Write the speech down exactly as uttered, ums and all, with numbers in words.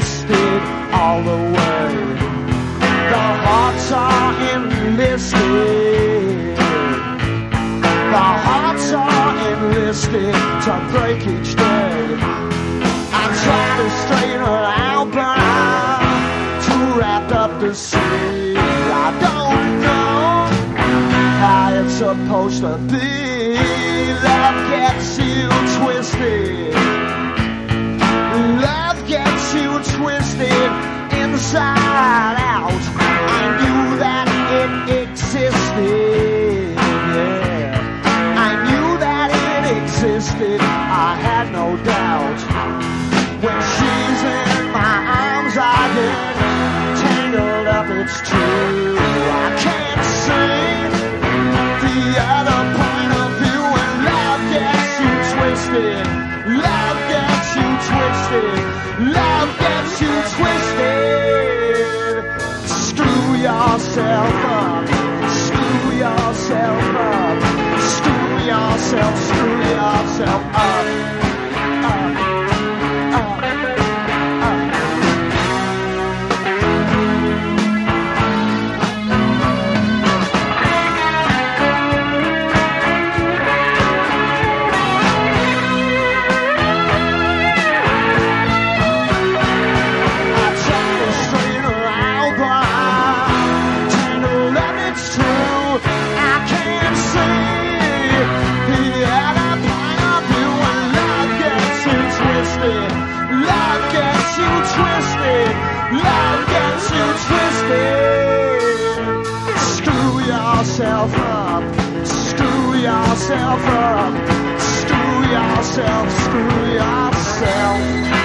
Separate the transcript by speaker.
Speaker 1: twisted all the way. The hearts are enlisted. The hearts are enlisted to break each day. I'm trying to straighten her out, but I'm too wrapped up to see. I don't know how it's supposed to be. Love gets you twisted. Love gets you twisted inside out. I knew that it existed. Yeah, I knew that it existed. I had no doubt. When she's in my arms, I get tangled up. It's true. I can't see the other point of view. And love gets you twisted. Love gets you twisted. Love gets you twisted. Screw yourself up. Screw yourself up. Screw yourself. Screw yourself up. Up. Yourself up, screw yourself up, screw yourself, screw yourself.